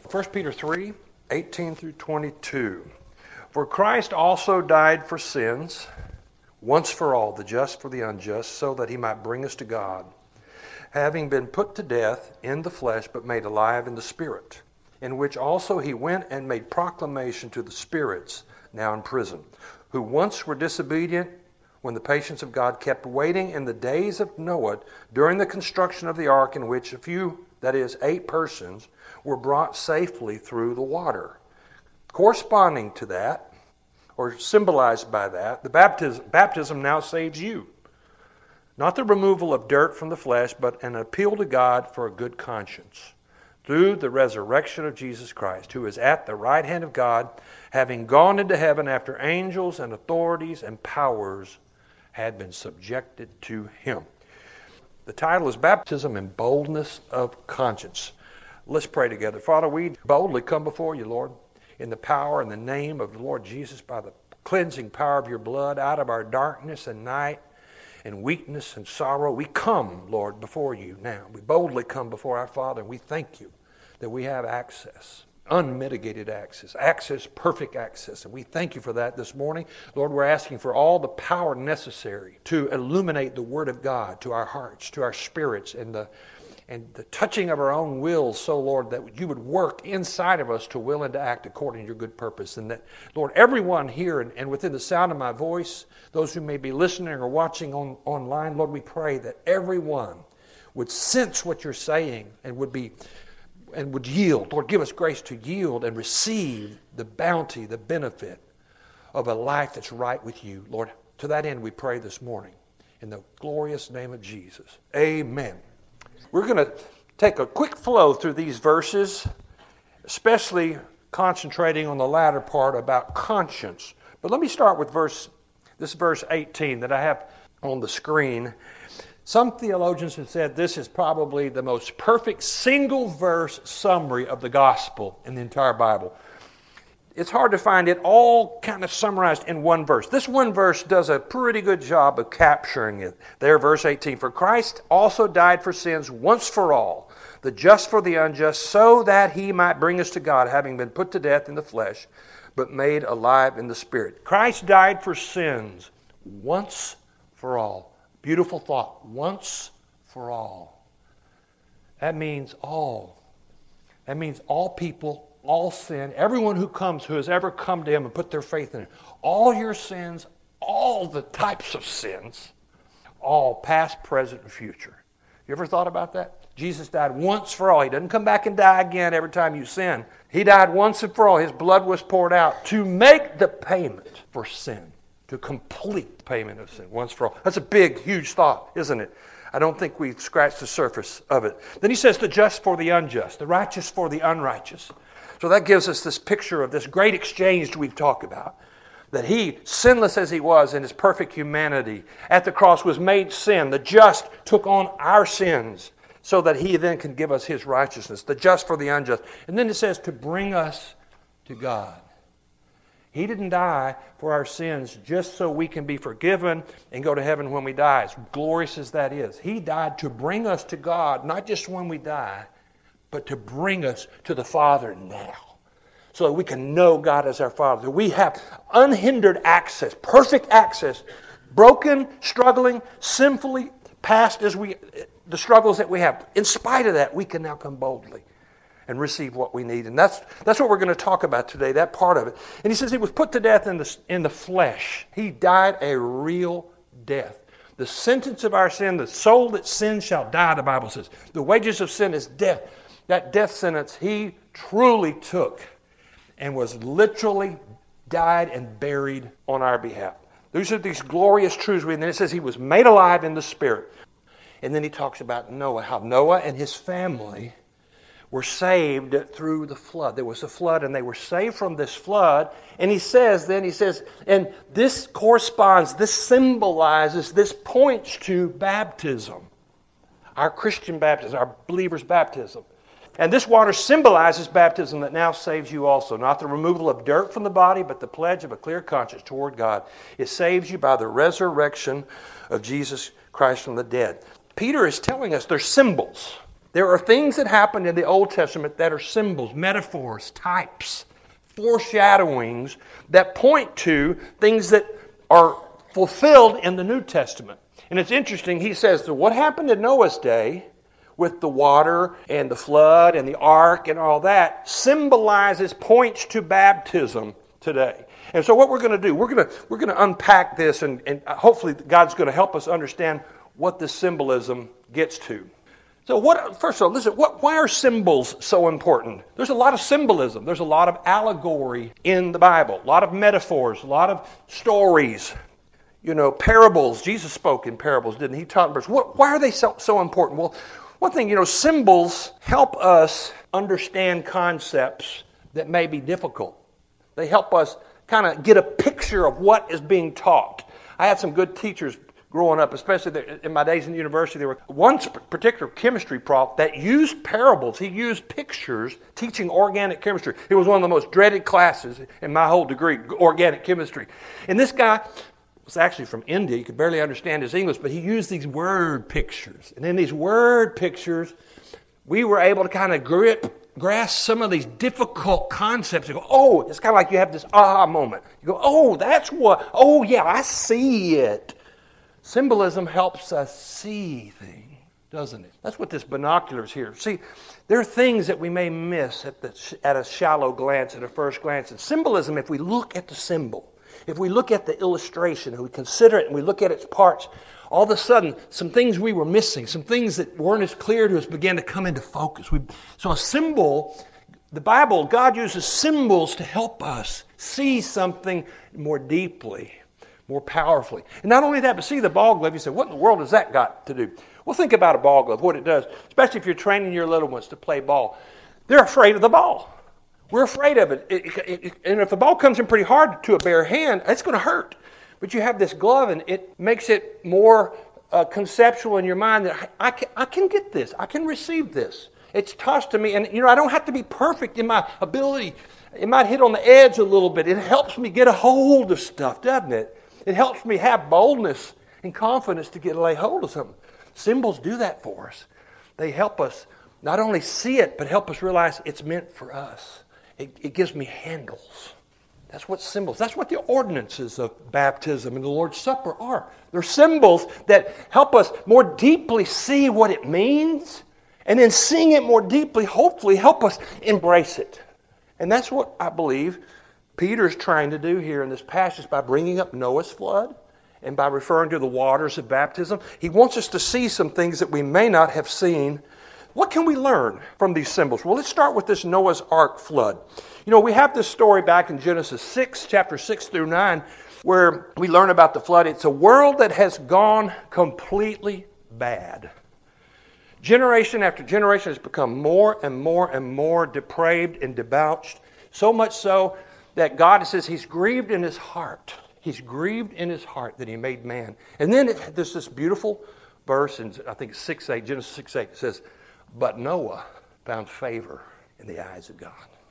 1 Peter 3, 18 through 22. For Christ also died for sins, once for all, the just for the unjust, so that he might bring us to God, having been put to death in the flesh, but made alive in the Spirit, in which also he went and made proclamation to the spirits now in prison, who once were disobedient, when the patience of God kept waiting in the days of Noah during the construction of the ark, in which a few, that is, 8 persons, were brought safely through the water. Corresponding to that, or symbolized by that, the baptism now saves you. Not the removal of dirt from the flesh, but an appeal to God for a good conscience, through the resurrection of Jesus Christ, who is at the right hand of God, having gone into heaven after angels and authorities and powers had been subjected to him. The title is Baptism in Boldness of Conscience. Let's pray together. Father, we boldly come before you, Lord, in the power and the name of the Lord Jesus, by the cleansing power of your blood, out of our darkness and night and weakness and sorrow. We come, Lord, before you now. We boldly come before our Father, and we thank you that we have access. Unmitigated access, perfect access. And we thank you for that this morning. Lord, we're asking for all the power necessary to illuminate the Word of God to our hearts, to our spirits, and the touching of our own wills, so, Lord, that you would work inside of us to will and to act according to your good purpose. And that, Lord, everyone here and within the sound of my voice, those who may be listening or watching online, Lord, we pray that everyone would sense what you're saying and would yield. Lord, give us grace to yield and receive the bounty, the benefit of a life that's right with you. Lord, to that end we pray this morning in the glorious name of Jesus. Amen. We're going to take a quick flow through these verses, especially concentrating on the latter part about conscience. But let me start with verse 18 that I have on the screen. Some theologians have said this is probably the most perfect single verse summary of the gospel in the entire Bible. It's hard to find it all kind of summarized in one verse. This one verse does a pretty good job of capturing it. There, verse 18, for Christ also died for sins once for all, the just for the unjust, so that he might bring us to God, having been put to death in the flesh, but made alive in the Spirit. Christ died for sins once for all. Beautiful thought. Once for all. That means all. That means all people, all sin, everyone who has ever come to him and put their faith in him. All your sins, all the types of sins, all past, present, and future. You ever thought about that? Jesus died once for all. He doesn't come back and die again every time you sin. He died once and for all. His blood was poured out to make the payment for sin. To complete the payment of sin once for all. That's a big, huge thought, isn't it? I don't think we've scratched the surface of it. Then he says the just for the unjust, the righteous for the unrighteous. So that gives us this picture of this great exchange we've talked about. That he, sinless as he was in his perfect humanity, at the cross was made sin. The just took on our sins so that he then can give us his righteousness. The just for the unjust. And then it says to bring us to God. He didn't die for our sins just so we can be forgiven and go to heaven when we die, as glorious as that is. He died to bring us to God, not just when we die, but to bring us to the Father now, so that we can know God as our Father. That we have unhindered access, perfect access, broken, struggling, sinfully past the struggles that we have. In spite of that, we can now come boldly and receive what we need. And that's what we're going to talk about today, that part of it. And he says he was put to death in the flesh. He died a real death. The sentence of our sin, the soul that sins shall die, the Bible says. The wages of sin is death. That death sentence he truly took and was literally died and buried on our behalf. These are these glorious truths. And then it says he was made alive in the Spirit. And then he talks about Noah, how Noah and his family were saved through the flood. There was a flood, and they were saved from this flood. And he says, and this corresponds, this symbolizes, this points to baptism. Our Christian baptism, our believers' baptism. And this water symbolizes baptism that now saves you also. Not the removal of dirt from the body, but the pledge of a clear conscience toward God. It saves you by the resurrection of Jesus Christ from the dead. Peter is telling us they're symbols. There are things that happen in the Old Testament that are symbols, metaphors, types, foreshadowings that point to things that are fulfilled in the New Testament. And it's interesting, he says that what happened in Noah's day with the water and the flood and the ark and all that symbolizes, points to baptism today. And so what we're going to do, we're going to unpack this, and hopefully God's going to help us understand what this symbolism gets to. So first of all, listen, why are symbols so important? There's a lot of symbolism. There's a lot of allegory in the Bible, a lot of metaphors, a lot of stories, parables. Jesus spoke in parables, didn't he? He taught in parables. Why are they so important? Well, one thing, symbols help us understand concepts that may be difficult. They help us kind of get a picture of what is being taught. I had some good teachers growing up, especially in my days in the university. There were one particular chemistry prof that used parables. He used pictures teaching organic chemistry. It was one of the most dreaded classes in my whole degree, organic chemistry. And this guy was actually from India. You could barely understand his English, but he used these word pictures. And in these word pictures, we were able to kind of grasp some of these difficult concepts. You go, it's kind of like you have this aha moment. You go, I see it. Symbolism helps us see things, doesn't it? That's what this binoculars here. See, there are things that we may miss at a shallow glance, at a first glance. And symbolism, if we look at the symbol, if we look at the illustration and we consider it and we look at its parts, all of a sudden, some things we were missing, some things that weren't as clear to us began to come into focus. So a symbol, the Bible, God uses symbols to help us see something more deeply, more powerfully. And not only that, but see the ball glove, you say, what in the world has that got to do? Well, think about a ball glove, what it does, especially if you're training your little ones to play ball. They're afraid of the ball. We're afraid of it. And if the ball comes in pretty hard to a bare hand, it's going to hurt. But you have this glove, and it makes it more conceptual in your mind that I can get this. I can receive this. It's tossed to me, and I don't have to be perfect in my ability. It might hit on the edge a little bit. It helps me get a hold of stuff, doesn't it? It helps me have boldness and confidence to lay hold of something. Symbols do that for us. They help us not only see it, but help us realize it's meant for us. It gives me handles. That's what symbols, that's what the ordinances of baptism and the Lord's Supper are. They're symbols that help us more deeply see what it means, and then seeing it more deeply, hopefully help us embrace it. And that's what I believe Peter's trying to do here in this passage by bringing up Noah's flood and by referring to the waters of baptism. He wants us to see some things that we may not have seen. What can we learn from these symbols? Well, let's start with this Noah's Ark flood. We have this story back in Genesis 6, chapter 6 through 9, where we learn about the flood. It's a world that has gone completely bad. Generation after generation has become more and more and more depraved and debauched, so much so that God says He's grieved in His heart. He's grieved in His heart that He made man. And then there's this beautiful verse in, I think it's 6:8, Genesis 6:8, it says, but Noah found favor in the eyes of God.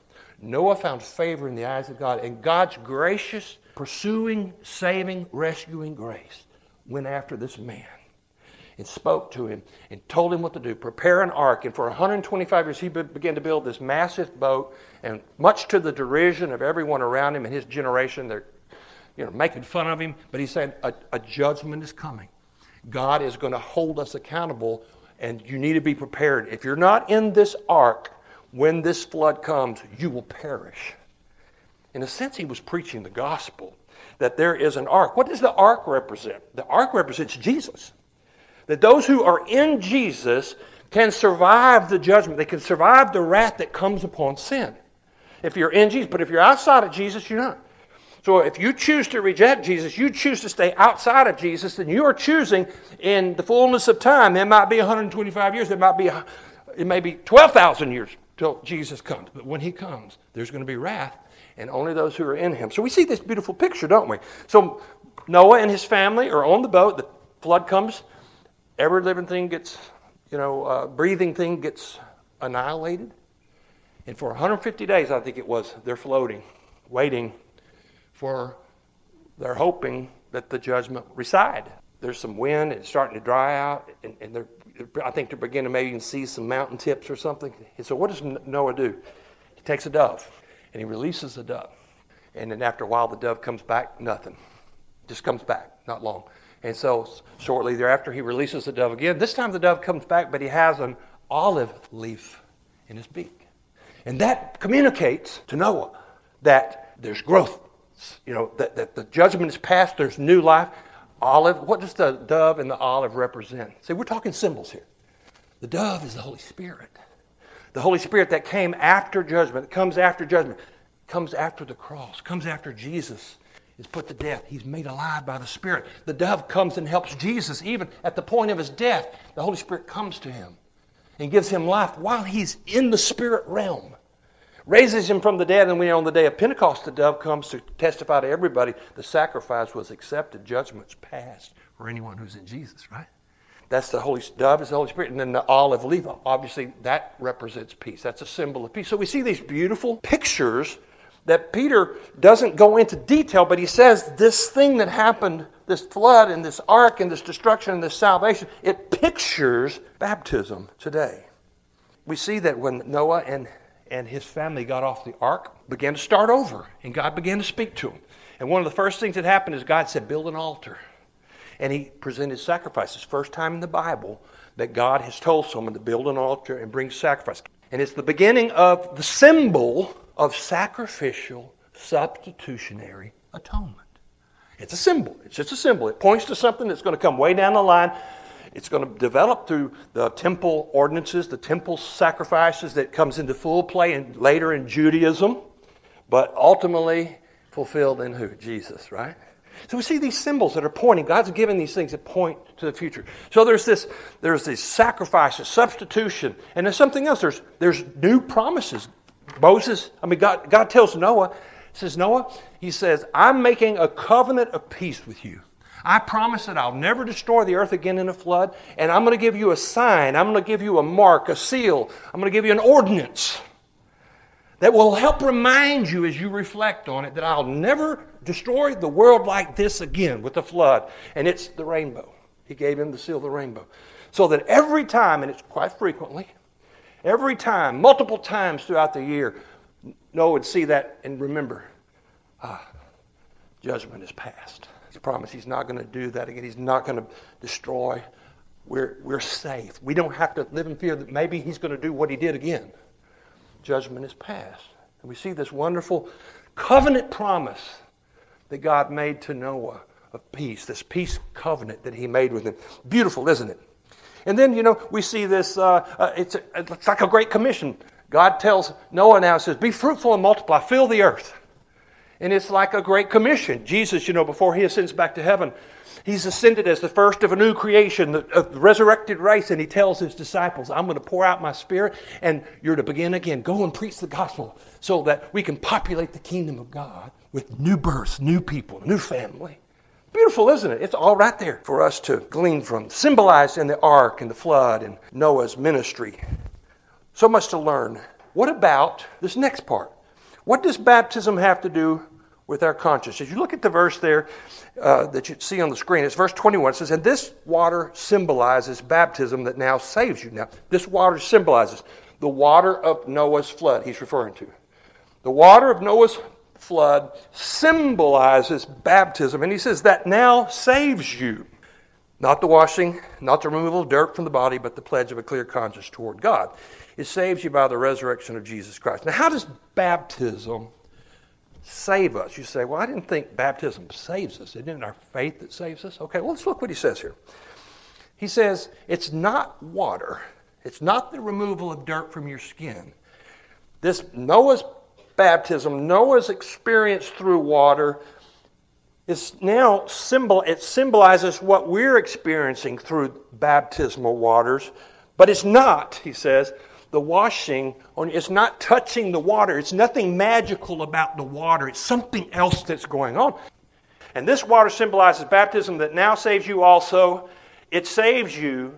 Noah found favor in the eyes of God, and God's gracious, pursuing, saving, rescuing grace went after this man and spoke to him and told him what to do. Prepare an ark. And for 125 years, he began to build this massive boat, and much to the derision of everyone around him and his generation, they're making fun of him. But he said, a judgment is coming. God is going to hold us accountable, and you need to be prepared. If you're not in this ark, when this flood comes, you will perish. In a sense, he was preaching the gospel, that there is an ark. What does the ark represent? The ark represents Jesus. That those who are in Jesus can survive the judgment. They can survive the wrath that comes upon sin. If you're in Jesus. But if you're outside of Jesus, you're not. So if you choose to reject Jesus, you choose to stay outside of Jesus, then you are choosing in the fullness of time. It might be 125 years. It may be 12,000 years till Jesus comes. But when He comes, there's going to be wrath, and only those who are in Him. So we see this beautiful picture, don't we? So Noah and his family are on the boat. The flood comes. Every living thing gets, breathing thing gets annihilated. And for 150 days, I think it was, they're floating, waiting they're hoping that the judgment reside. there's some wind and it's starting to dry out, and I think they're beginning to maybe even see some mountain tips or something. And so what does Noah do? He takes a dove and he releases the dove. And then after a while, the dove comes back, nothing. Just comes back, not long. And so shortly thereafter, he releases the dove again. This time the dove comes back, but he has an olive leaf in his beak. And that communicates to Noah that there's growth. That the judgment is past, there's new life. Olive, what does the dove and the olive represent? See, we're talking symbols here. The dove is the Holy Spirit. The Holy Spirit that came after judgment, comes after judgment, comes after the cross, comes after Jesus is put to death. He's made alive by the Spirit. The dove comes and helps Jesus even at the point of his death. The Holy Spirit comes to him and gives him life while he's in the spirit realm. Raises him from the dead, and we know on the day of Pentecost, the dove comes to testify to everybody the sacrifice was accepted, judgment's passed for anyone who's in Jesus, right? That's the dove is the Holy Spirit. And then the olive leaf, obviously, that represents peace. That's a symbol of peace. So we see these beautiful pictures that Peter doesn't go into detail, but he says this thing that happened, this flood and this ark and this destruction and this salvation, it pictures baptism today. We see that when Noah and his family got off the ark, began to start over, and God began to speak to them. And one of the first things that happened is God said, build an altar. And he presented sacrifices. First time in the Bible that God has told someone to build an altar and bring sacrifice. And it's the beginning of the symbol of sacrificial, substitutionary atonement. It's a symbol. It's just a symbol. It points to something that's going to come way down the line. It's going to develop through the temple ordinances, the temple sacrifices that comes into full play and later in Judaism, but ultimately fulfilled in who? Jesus, right? So we see these symbols that are pointing. God's given these things that point to the future. So there's these sacrifices, substitution, and there's something else. There's new promises. God tells Noah, says, Noah, he says, I'm making a covenant of peace with you. I promise that I'll never destroy the earth again in a flood, and I'm going to give you a sign. I'm going to give you a mark, a seal. I'm going to give you an ordinance that will help remind you as you reflect on it that I'll never destroy the world like this again with the flood. And it's the rainbow. He gave him the seal of the rainbow. So that every time, and it's quite frequently, every time, multiple times throughout the year, Noah would see that and remember, judgment is past. He's promised he's not going to do that again. He's not going to destroy. We're safe. We don't have to live in fear that maybe he's going to do what he did again. Judgment is past. And we see this wonderful covenant promise that God made to Noah of peace, this peace covenant that he made with him. Beautiful, isn't it? And then, we see this, it's like a great commission. God tells Noah now, says, be fruitful and multiply, fill the earth. And it's like a great commission. Jesus, before he ascends back to heaven, he's ascended as the first of a new creation, of the resurrected race, and he tells his disciples, I'm going to pour out my Spirit, and you're to begin again. Go and preach the gospel so that we can populate the kingdom of God with new births, new people, new family. Beautiful, isn't it? It's all right there for us to glean from. Symbolized in the ark and the flood and Noah's ministry. So much to learn. What about this next part? What does baptism have to do with our conscience? As you look at the verse there that you see on the screen, it's verse 21. It says, and this water symbolizes baptism that now saves you. Now, this water symbolizes the water of Noah's flood he's referring to. The water of Noah's flood symbolizes baptism. And he says that now saves you. Not the washing, not the removal of dirt from the body, but the pledge of a clear conscience toward God. It saves you by the resurrection of Jesus Christ. Now, how does baptism save us? You say, well, I didn't think baptism saves us. Isn't it our faith that saves us? Okay, well, let's look what he says here. He says, it's not water. It's not the removal of dirt from your skin. This Noah's baptism, Noah's experience through water, is now it symbolizes what we're experiencing through baptismal waters. But it's not, he says, the washing, it's not touching the water. It's nothing magical about the water. It's something else that's going on. And this water symbolizes baptism that now saves you also. It saves you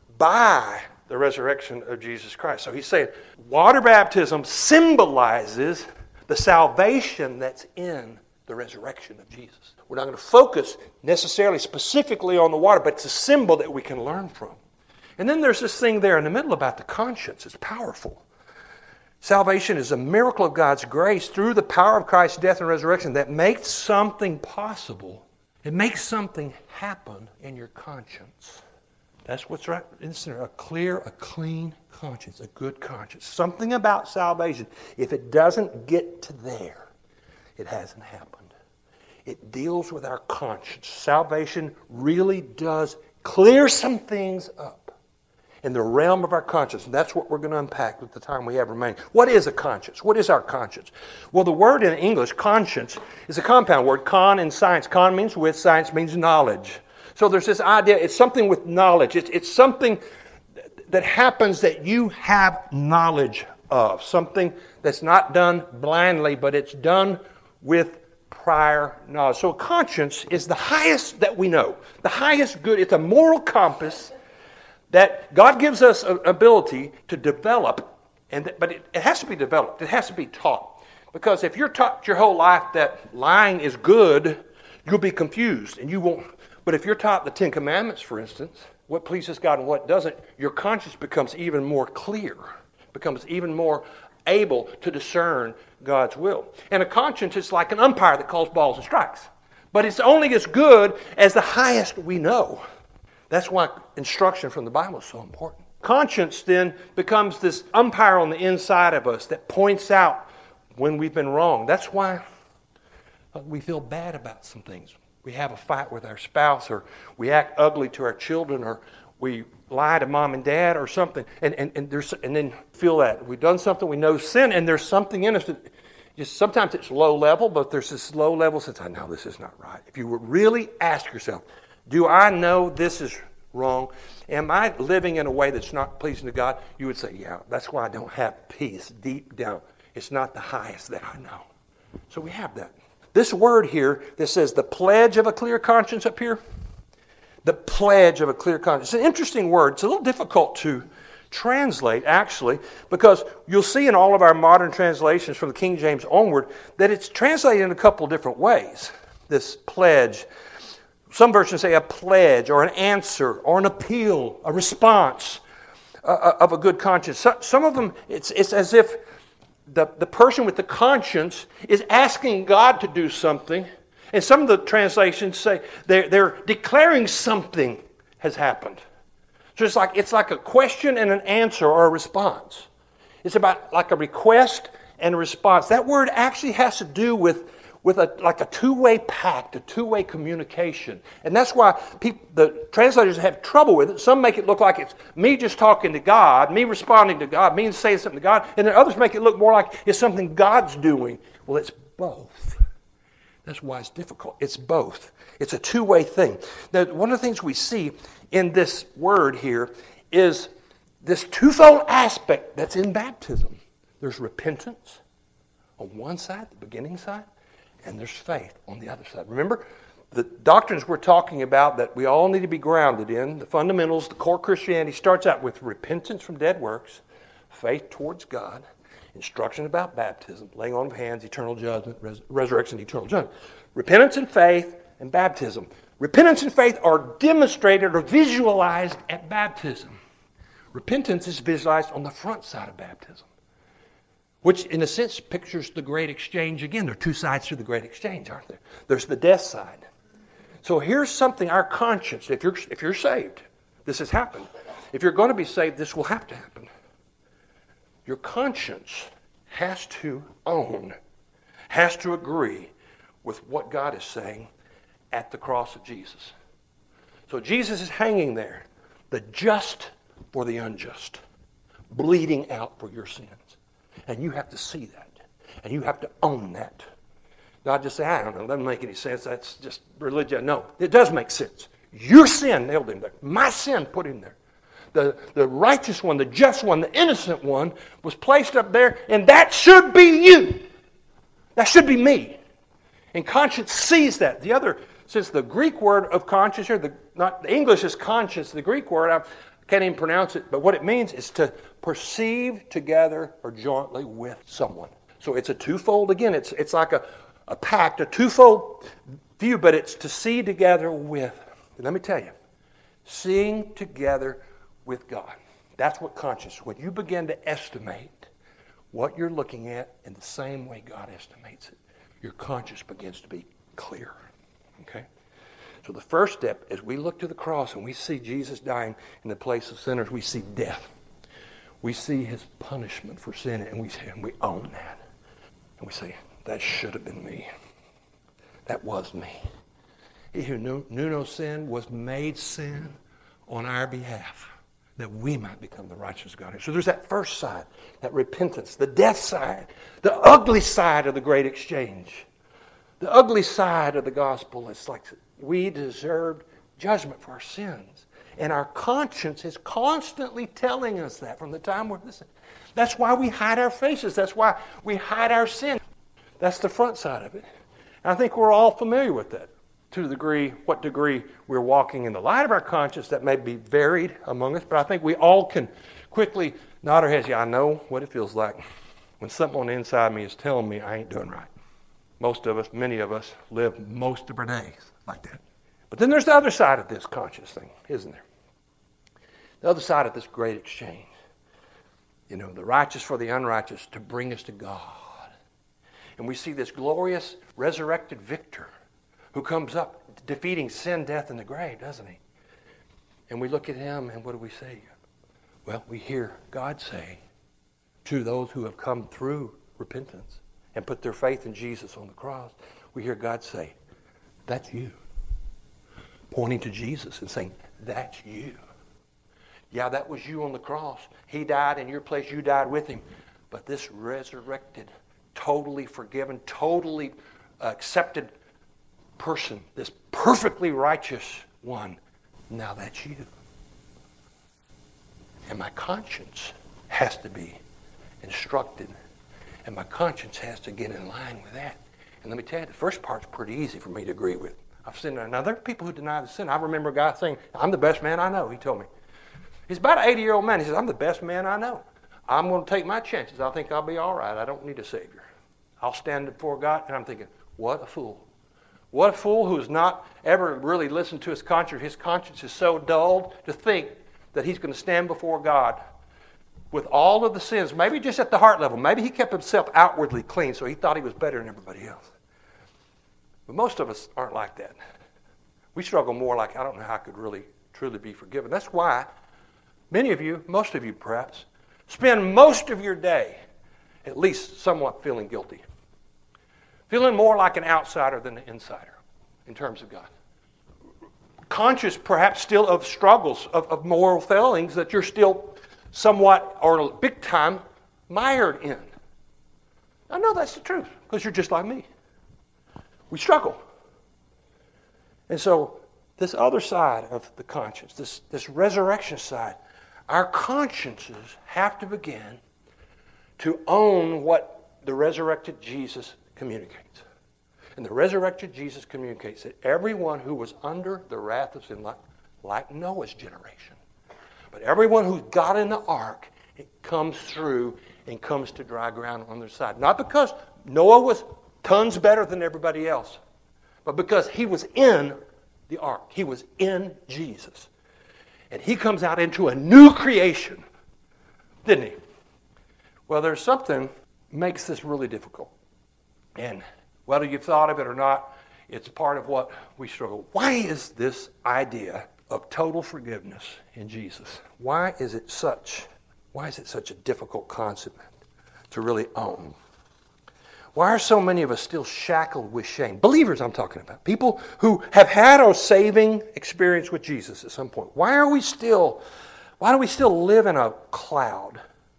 by the resurrection of Jesus Christ. So he's saying water baptism symbolizes the salvation that's in the resurrection of Jesus. We're not going to focus necessarily specifically on the water, but it's a symbol that we can learn from. And then there's this thing there in the middle about the conscience. It's powerful. Salvation is a miracle of God's grace through the power of Christ's death and resurrection that makes something possible. It makes something happen in your conscience. That's what's right in the center. A clear, a clean conscience, a good conscience. Something about salvation, if it doesn't get to there, it hasn't happened. It deals with our conscience. Salvation really does clear some things up in the realm of our conscience. And that's what we're going to unpack with the time we have remaining. What is a conscience? What is our conscience? Well, the word in English, conscience, is a compound word. Con in science. Con means with, science means knowledge. So there's this idea, it's something with knowledge. It's something that happens that you have knowledge of. Something that's not done blindly, but it's done with prior knowledge. So conscience is the highest that we know. The highest good. It's a moral compass that God gives us an ability to develop, but it has to be developed. It has to be taught. Because if you're taught your whole life that lying is good, you'll be confused and you won't. But if you're taught the Ten Commandments, for instance, what pleases God and what doesn't, your conscience becomes even more clear, becomes even more able to discern God's will. And a conscience is like an umpire that calls balls and strikes. But it's only as good as the highest we know. That's why instruction from the Bible is so important. Conscience then becomes this umpire on the inside of us that points out when we've been wrong. That's why we feel bad about some things. We have a fight with our spouse, or we act ugly to our children, or we lie to mom and dad or something, and then feel that. We've done something, we know sin, and there's something in us that just sometimes it's low level, but there's this low level sense, I know this is not right. If you would really ask yourself, do I know this is wrong? Am I living in a way that's not pleasing to God? You would say, yeah, that's why I don't have peace deep down. It's not the highest that I know. So we have that. This word here that says the pledge of a clear conscience up here, the pledge of a clear conscience. It's an interesting word. It's a little difficult to translate, actually, because you'll see in all of our modern translations from the King James onward that it's translated in a couple different ways, this pledge. Some versions say a pledge or an answer or an appeal, a response of a good conscience. Some of them, it's as if the person with the conscience is asking God to do something. And some of the translations say they're declaring something has happened. So it's like a question and an answer or a response. It's about like a request and a response. That word actually has to do with a two-way pact, a two-way communication. And that's why the translators have trouble with it. Some make it look like it's me just talking to God, me responding to God, me saying something to God, and then others make it look more like it's something God's doing. Well, it's both. That's why it's difficult. It's both. It's a two-way thing. Now, one of the things we see in this word here is this twofold aspect that's in baptism. There's repentance on one side, the beginning side, and there's faith on the other side. Remember, the doctrines we're talking about that we all need to be grounded in, the fundamentals, the core Christianity starts out with repentance from dead works, faith towards God, instruction about baptism, laying on of hands, eternal judgment, resurrection, eternal judgment. Repentance and faith and baptism. Repentance and faith are demonstrated or visualized at baptism. Repentance is visualized on the front side of baptism, which in a sense pictures the great exchange again. There are two sides to the great exchange, aren't there? There's the death side. So here's something, our conscience, if you're saved, this has happened. If you're going to be saved, this will have to happen. Your conscience has to own, has to agree with what God is saying at the cross of Jesus. So Jesus is hanging there, the just for the unjust, bleeding out for your sins. And you have to see that. And you have to own that. Not just say, I don't know, it doesn't make any sense. That's just religion. No, it does make sense. Your sin nailed him there. My sin put him there. The righteous one, the just one, the innocent one was placed up there, and that should be you. That should be me. And conscience sees that. The other, since the Greek word of conscience here, the English is conscience, the Greek word, I can't even pronounce it, but what it means is to perceive together or jointly with someone. So it's a twofold. Again, it's like a pact, a twofold view, but it's to see together with. And let me tell you, seeing together with God. That's what conscience is. When you begin to estimate what you're looking at in the same way God estimates it, your conscience begins to be clear. Okay? So the first step, as we look to the cross and we see Jesus dying in the place of sinners, we see death. We see his punishment for sin, and we own that. And we say, that should have been me. That was me. He who knew no sin was made sin on our behalf, that we might become the righteousness of God. So there's that first side, that repentance, the death side, the ugly side of the great exchange. The ugly side of the gospel is like we deserved judgment for our sins. And our conscience is constantly telling us that from the time we're listening. That's why we hide our faces. That's why we hide our sin. That's the front side of it. And I think we're all familiar with that. To what degree we're walking in the light of our conscience, that may be varied among us, but I think we all can quickly nod our heads. Yeah, I know what it feels like when something on the inside of me is telling me I ain't doing right. Most of us, many of us, live most of our days like that. But then there's the other side of this conscious thing, isn't there? The other side of this great exchange. You know, the righteous for the unrighteous to bring us to God. And we see this glorious resurrected victor who comes up defeating sin, death, and the grave, doesn't he? And we look at him, and what do we say? Well, we hear God say to those who have come through repentance and put their faith in Jesus on the cross, we hear God say, that's you. Pointing to Jesus and saying, that's you. Yeah, that was you on the cross. He died in your place. You died with him. But this resurrected, totally forgiven, totally accepted person, this perfectly righteous one, now that's you. And my conscience has to be instructed. And my conscience has to get in line with that. And let me tell you, the first part's pretty easy for me to agree with. I've seen that. Now, there are people who deny the sin. I remember a guy saying, I'm the best man I know, he told me. He's about an 80-year-old man. He says, I'm the best man I know. I'm going to take my chances. I think I'll be all right. I don't need a Savior. I'll stand before God, and I'm thinking, what a fool. What a fool who has not ever really listened to his conscience. His conscience is so dulled to think that he's going to stand before God with all of the sins, maybe just at the heart level. Maybe he kept himself outwardly clean, so he thought he was better than everybody else. But most of us aren't like that. We struggle more like, I don't know how I could really, truly be forgiven. That's why many of you, most of you perhaps, spend most of your day at least somewhat feeling guilty. Feeling more like an outsider than an insider in terms of God. Conscious perhaps still of struggles, of moral failings that you're still somewhat or big time mired in. I know that's the truth because you're just like me. We struggle. And so this other side of the conscience, this resurrection side, our consciences have to begin to own what the resurrected Jesus communicates. And the resurrected Jesus communicates that everyone who was under the wrath of sin, like Noah's generation, but everyone who got in the ark, it comes through and comes to dry ground on their side. Not because Noah was tons better than everybody else, but because he was in the ark. He was in Jesus. And he comes out into a new creation, didn't he? Well, there's something makes this really difficult. And whether you've thought of it or not, it's part of what we struggle. Why is this idea of total forgiveness in Jesus? Why is it such a difficult concept to really own? Why are so many of us still shackled with shame? Believers I'm talking about. People who have had a saving experience with Jesus at some point. Why do we still live in a cloud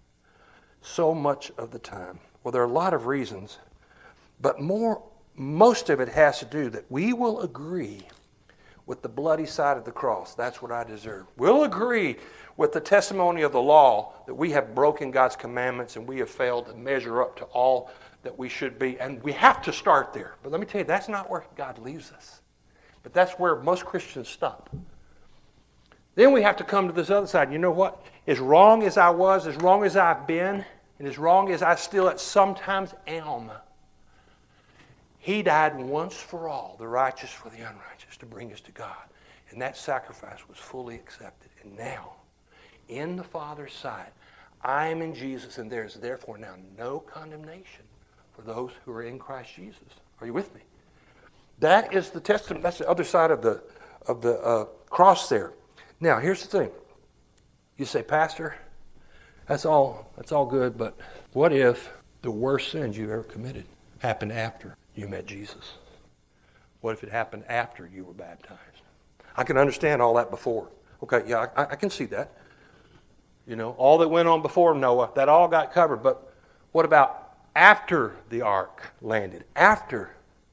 so much of the time? Well, there are a lot of reasons, but most of it has to do that we will agree with the bloody side of the cross. That's what I deserve. We'll agree with the testimony of the law that we have broken God's commandments and we have failed to measure up to all that we should be. And we have to start there. But let me tell you, that's not where God leaves us. But that's where most Christians stop. Then we have to come to this other side. You know what? As wrong as I was, as wrong as I've been, and as wrong as I still at sometimes am, He died once for all, the righteous for the unrighteous, to bring us to God. And that sacrifice was fully accepted. And now, in the Father's sight, I am in Jesus, and there is therefore now no condemnation for those who are in Christ Jesus. Are you with me? That is the testament. That's the other side of the cross there. Now, here's the thing. You say, Pastor, that's all good, but what if the worst sins you ever committed happened after you met Jesus? What if it happened after you were baptized? I can understand all that before. Okay, yeah, I can see that. You know, all that went on before Noah, that all got covered. But what about after the ark landed? After.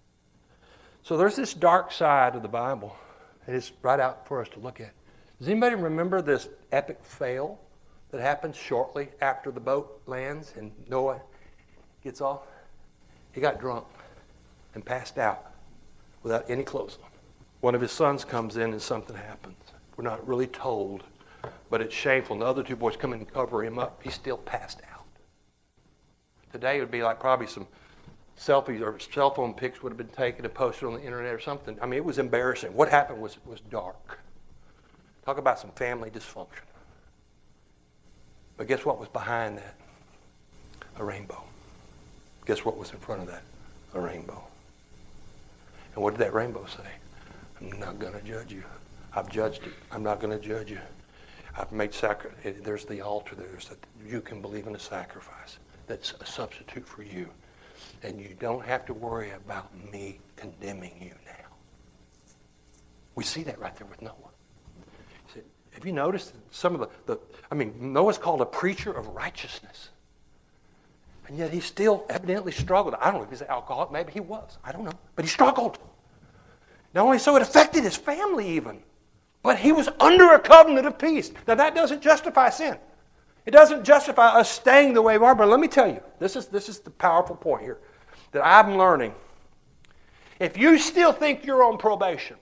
So there's this dark side of the Bible, and it's right out for us to look at. Does anybody remember this epic fail that happens shortly after the boat lands and Noah gets off? He got drunk and passed out without any clothes on. One of his sons comes in and something happens. We're not really told, but it's shameful. And the other two boys come in and cover him up. He's still passed out. Today it would be like probably some selfies or cell phone pics would have been taken and posted on the internet or something. I mean, it was embarrassing. What happened was dark. Talk about some family dysfunction. But guess what was behind that? A rainbow. Guess what was in front of that? A rainbow. And what did that rainbow say? I'm not going to judge you. I've judged it. I'm not going to judge you. I've made sacrifice. There's the altar there. So you can believe in a sacrifice that's a substitute for you. And you don't have to worry about me condemning you now. We see that right there with Noah. Have you noticed some of Noah's called a preacher of righteousness. And yet he still evidently struggled. I don't know if he's an alcoholic. Maybe he was. I don't know. But he struggled. Not only so, it affected his family even. But he was under a covenant of peace. Now that doesn't justify sin. It doesn't justify us staying the way we are. But let me tell you, this is the powerful point here that I'm learning. If you still think you're on probation,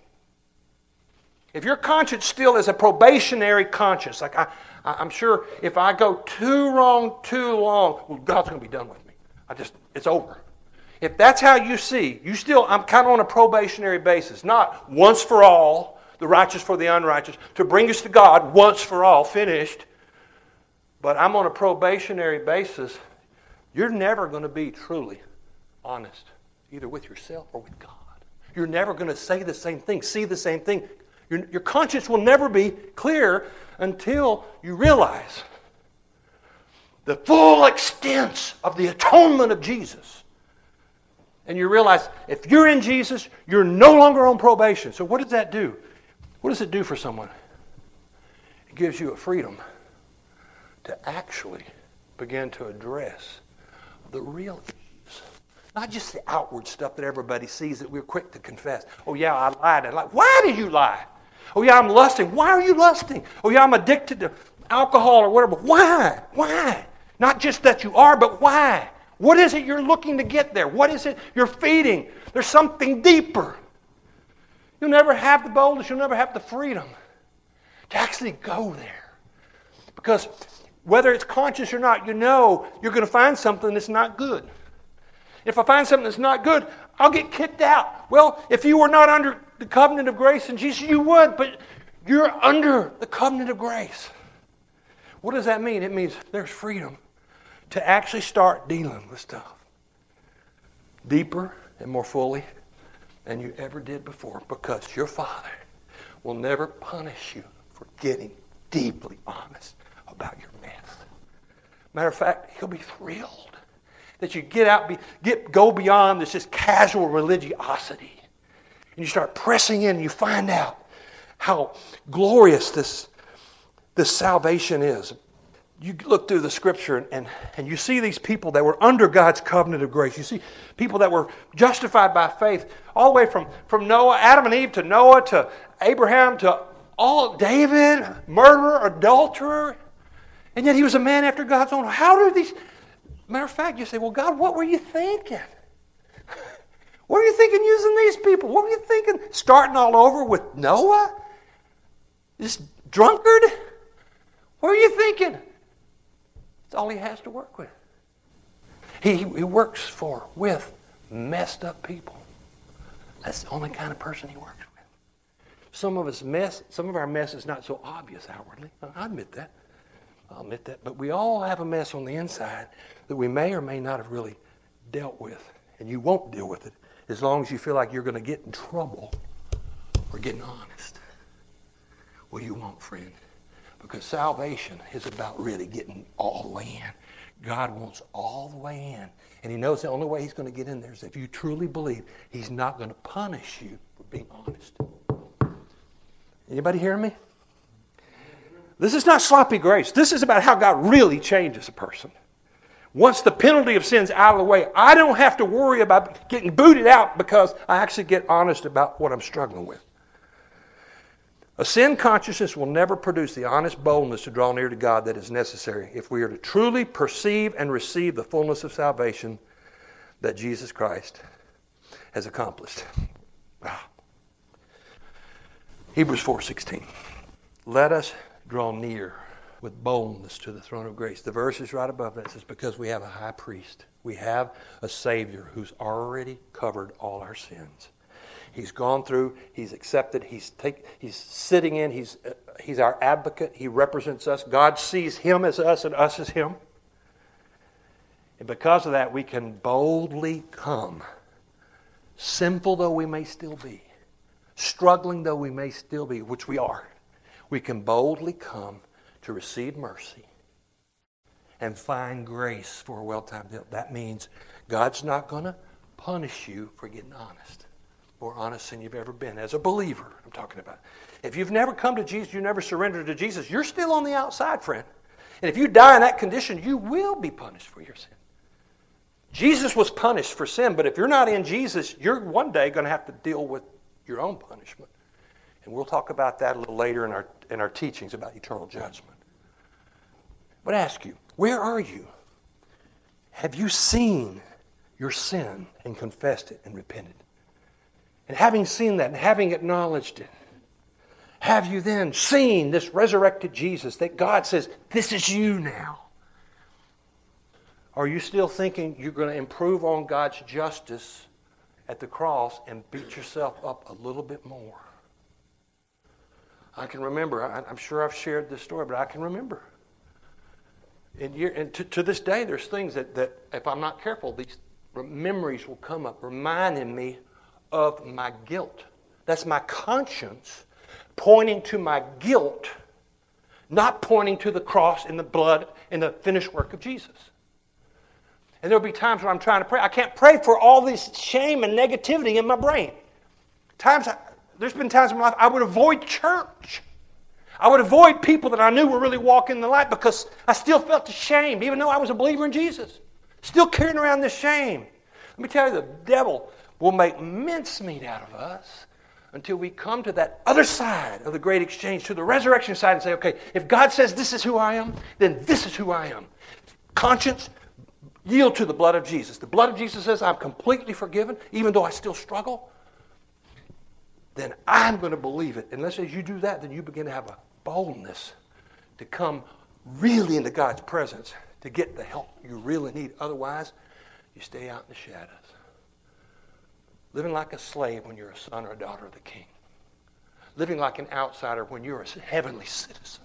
if your conscience still is a probationary conscience, like I'm sure if I go too wrong too long, well, God's going to be done with me. It's over. If that's how you see, I'm kind of on a probationary basis, not once for all, the righteous for the unrighteous, to bring us to God once for all, finished. But I'm on a probationary basis. You're never going to be truly honest, either with yourself or with God. You're never going to say the same thing, see the same thing. Your conscience will never be clear until you realize the full extent of the atonement of Jesus. And you realize if you're in Jesus, you're no longer on probation. So what does that do? What does it do for someone? It gives you a freedom to actually begin to address the real issues. Not just the outward stuff that everybody sees that we're quick to confess. Oh yeah, I lied. And like, why did you lie? Oh yeah, I'm lusting. Why are you lusting? Oh yeah, I'm addicted to alcohol or whatever. Why? Why? Not just that you are, but why? What is it you're looking to get there? What is it you're feeding? There's something deeper. You'll never have the boldness, you'll never have the freedom to actually go there. Because whether it's conscious or not, you know you're going to find something that's not good. If I find something that's not good, I'll get kicked out. Well, if you were not under the covenant of grace in Jesus, you would, but you're under the covenant of grace. What does that mean? It means there's freedom to actually start dealing with stuff deeper and more fully than you ever did before, because your Father will never punish you for getting deeply honest about your mess. Matter of fact, He'll be thrilled that you go beyond this just casual religiosity, and you start pressing in and you find out how glorious this salvation is. You look through the Scripture and you see these people that were under God's covenant of grace. You see people that were justified by faith all the way from Noah, Adam and Eve, to Noah, to Abraham, to all David, murderer, adulterer. And yet he was a man after God's own. How do these... Matter of fact, you say, well, God, what were you thinking? What were you thinking using these people? What were you thinking starting all over with Noah? This drunkard? What were you thinking? That's all he has to work with. He works with messed up people. That's the only kind of person He works with. Some of our mess is not so obvious outwardly. I admit that. I'll admit that. But we all have a mess on the inside that we may or may not have really dealt with. And you won't deal with it as long as you feel like you're going to get in trouble for getting honest. Well, you won't, friend. Because salvation is about really getting all the way in. God wants all the way in. And He knows the only way He's going to get in there is if you truly believe He's not going to punish you for being honest. Anybody hearing me? This is not sloppy grace. This is about how God really changes a person. Once the penalty of sin's out of the way, I don't have to worry about getting booted out because I actually get honest about what I'm struggling with. A sin consciousness will never produce the honest boldness to draw near to God that is necessary if we are to truly perceive and receive the fullness of salvation that Jesus Christ has accomplished. Hebrews 4:16. Let us draw near with boldness to the throne of grace. The verse is right above that. It says, because we have a high priest. We have a Savior who's already covered all our sins. He's gone through, He's accepted, He's sitting in, He's our advocate, He represents us. God sees Him as us and us as Him. And because of that, we can boldly come, sinful though we may still be, struggling though we may still be, which we are. We can boldly come to receive mercy and find grace for a well-timed deal. That means God's not going to punish you for getting honest. More honest than you've ever been. As a believer, I'm talking about. If you've never come to Jesus, you never surrendered to Jesus, you're still on the outside, friend. And if you die in that condition, you will be punished for your sin. Jesus was punished for sin, but if you're not in Jesus, you're one day going to have to deal with your own punishment. And we'll talk about that a little later in our teachings about eternal judgment. But I ask you, where are you? Have you seen your sin and confessed it and repented? And having seen that and having acknowledged it, have you then seen this resurrected Jesus that God says, this is you now? Are you still thinking you're going to improve on God's justice at the cross and beat yourself up a little bit more? I can remember, I'm sure I've shared this story, but I can remember. And to this day, there's things that if I'm not careful, these memories will come up reminding me of my guilt. That's my conscience pointing to my guilt, not pointing to the cross and the blood and the finished work of Jesus. And there'll be times when I'm trying to pray. I can't pray for all this shame and negativity in my brain. There's been times in my life I would avoid church. I would avoid people that I knew were really walking in the light because I still felt ashamed, even though I was a believer in Jesus. Still carrying around this shame. Let me tell you, the devil will make mincemeat out of us until we come to that other side of the great exchange, to the resurrection side, and say, okay, if God says this is who I am, then this is who I am. Conscience, yield to the blood of Jesus. The blood of Jesus says I'm completely forgiven, even though I still struggle. Then I'm going to believe it. Unless as you do that, then you begin to have a boldness to come really into God's presence to get the help you really need. Otherwise, you stay out in the shadows. Living like a slave when you're a son or a daughter of the King. Living like an outsider when you're a heavenly citizen.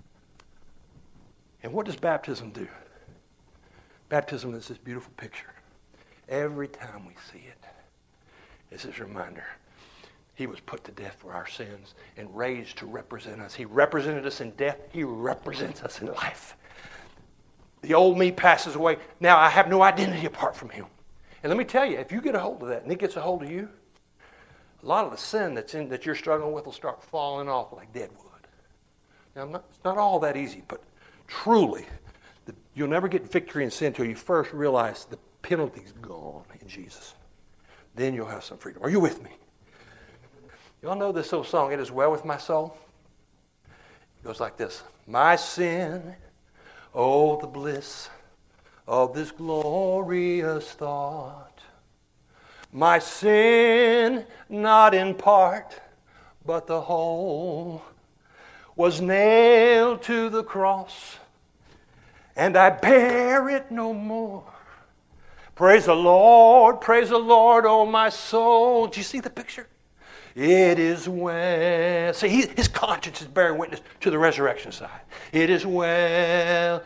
And what does baptism do? Baptism is this beautiful picture. Every time we see it, it's this reminder. He was put to death for our sins and raised to represent us. He represented us in death. He represents us in life. The old me passes away. Now I have no identity apart from Him. And let me tell you, if you get a hold of that and He gets a hold of you, a lot of the sin that you're struggling with will start falling off like dead wood. Now, it's not all that easy, but truly, you'll never get victory in sin until you first realize the penalty's gone in Jesus. Then you'll have some freedom. Are you with me? Y'all know this old song, It Is Well With My Soul? It goes like this. My sin, oh, the bliss of this glorious thought. My sin, not in part, but the whole, was nailed to the cross, and I bear it no more. Praise the Lord, oh my soul. Do you see the picture? It is well. See, his conscience is bearing witness to the resurrection side. It is well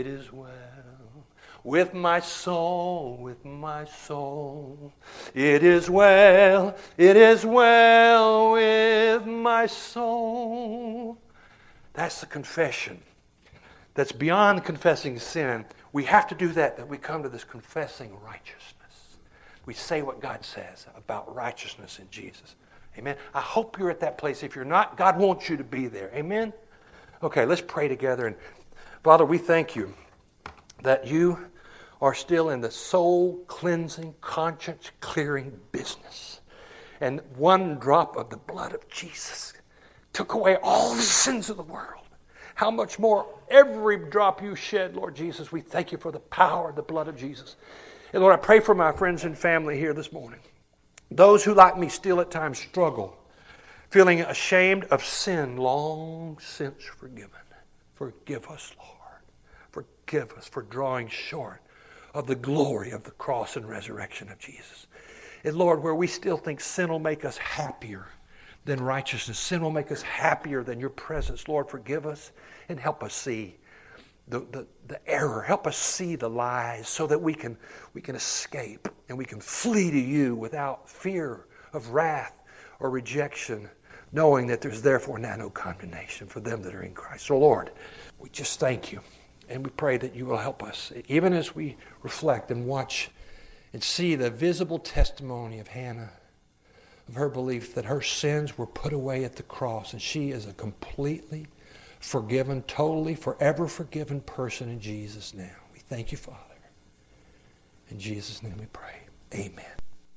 with my soul, with my soul. It is well with my soul. That's the confession. That's beyond confessing sin. We have to do that we come to this confessing righteousness. We say what God says about righteousness in Jesus. Amen. I hope you're at that place. If you're not, God wants you to be there. Amen. Okay, let's pray together. And Father, we thank you that you are still in the soul cleansing, conscience clearing business. And one drop of the blood of Jesus took away all the sins of the world. How much more every drop you shed, Lord Jesus, we thank you for the power of the blood of Jesus. And Lord, I pray for my friends and family here this morning. Those who, like me, still at times struggle, feeling ashamed of sin long since forgiven. Forgive us, Lord. Forgive us for drawing short of the glory of the cross and resurrection of Jesus. And Lord, where we still think sin will make us happier than righteousness, sin will make us happier than your presence, Lord, forgive us and help us see the error. Help us see the lies so that we can escape and we can flee to you without fear of wrath or rejection, knowing that there's therefore now no condemnation for them that are in Christ. So Lord, we just thank you and we pray that you will help us, even as we reflect and watch and see the visible testimony of Hannah, of her belief that her sins were put away at the cross and she is a completely forgiven, totally, forever forgiven person in Jesus now. We thank you, Father. In Jesus' name we pray. Amen.